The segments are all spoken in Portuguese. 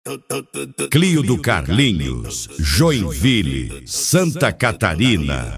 Clio do Carlinhos, Joinville, Santa Catarina.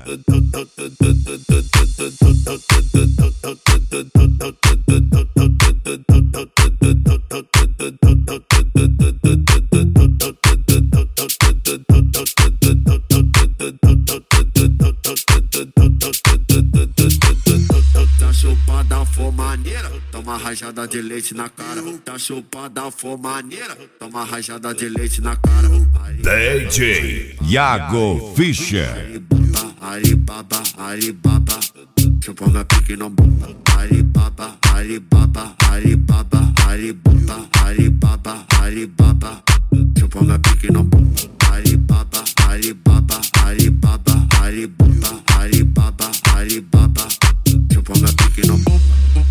Tá chupada, for maneira, toma rajada de leite na cara. Tá chupada, for maneira, toma rajada de leite na cara. DJ Iago Fischer. Aribaba, Aribaba, chupa minha pique não bomba. Aribaba, Aribaba, Aribaba, Aribaba, Aribaba, Aribaba, chupa minha pique não bomba. Aribaba, Aribaba, Aribaba, Aribaba, Aribaba, Aribaba, chupa minha pique não bomba.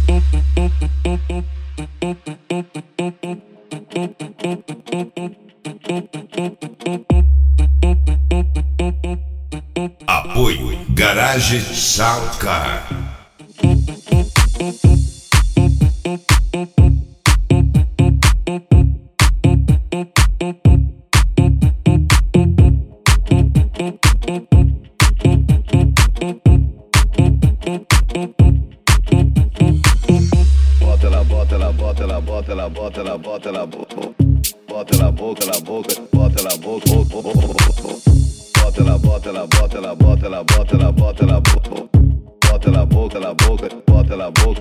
Apoio Garage Soundcar. Bota ela, bota ela, bota ela, bota ela, bota ela, bota ela, bota ela boca, ela boca, bota ela boca, bota ela, bota ela, bota ela, bota ela, bota ela, bota ela, bota ela boca, ela boca, bota ela boca,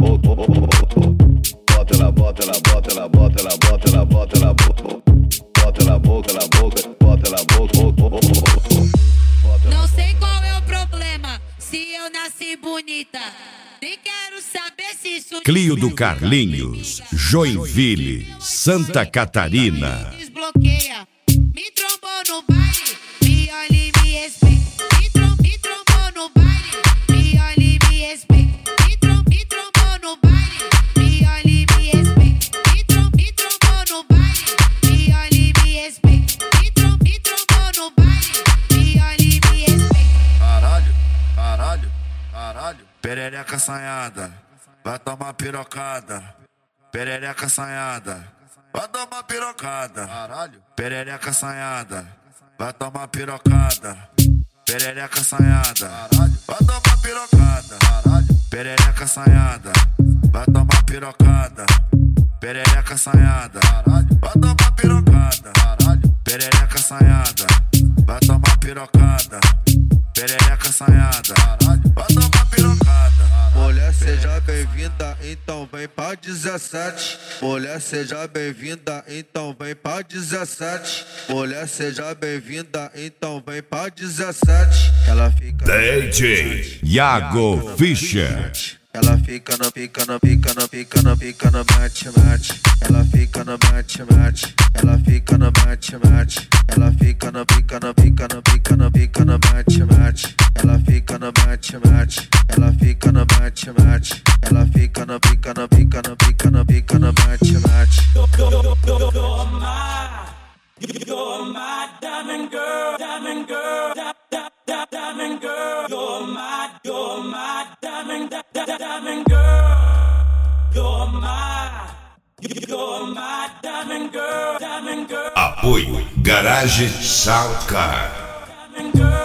bota ela, bota ela, bota ela, bota ela, bota ela, bota ela, bota ela boca, ela boca, bota ela boca. Não sei qual é o problema, se eu nasci bonita. Nem quero saber se isso Clio do Carlinhos, Joinville, Santa Catarina. desbloqueia. Me trombou no baile, me olha e me respeita. Me trombou no baile, me olha e me respeita. Me trombou no baile, me olha e me respeita. Me trombou no baile, me olha e me respeita. Me trombou no baile, me olha e me respeita. Caralho, caralho, caralho. Perereca assanhada, vai tomar pirocada. Perereca assanhada, vai tomar pirocada. Caralho. Perereca assanhada, vai tomar pirocada. Perereca assanhada, vai tomar pirocada. Caralho. Perereca assanhada, vai tomar pirocada. Perereca assanhada, vai tomar pirocada. Caralho. Perereca assanhada, vai tomar pirocada. Perereca assanhada, vai tomar pirocada. Mulher, seja bem-vinda, então vem pra 17. Mulher, seja bem-vinda, então vem pra 17. Mulher, seja bem-vinda, então vem pra 17. Ela fica DJ Iago Fischer. Ela fica no pica, no pica, no pica, no pica, no mate, mate. Ela fica no mate, mate. Ela fica no mate, mate. Ela fica no pica, no pica, no pica, no pica, no mate, mate. Ela fica no mate, mate. Ela fica no mate, mate. Ela fica no pica, no pica, no pica, no pica, no mate, mate. You're my diamond girl, diamond girl, diamond girl. You're my diamond girl. You're my diamond girl, diamond girl. Apoio Garage Soundcar. Diamond girl.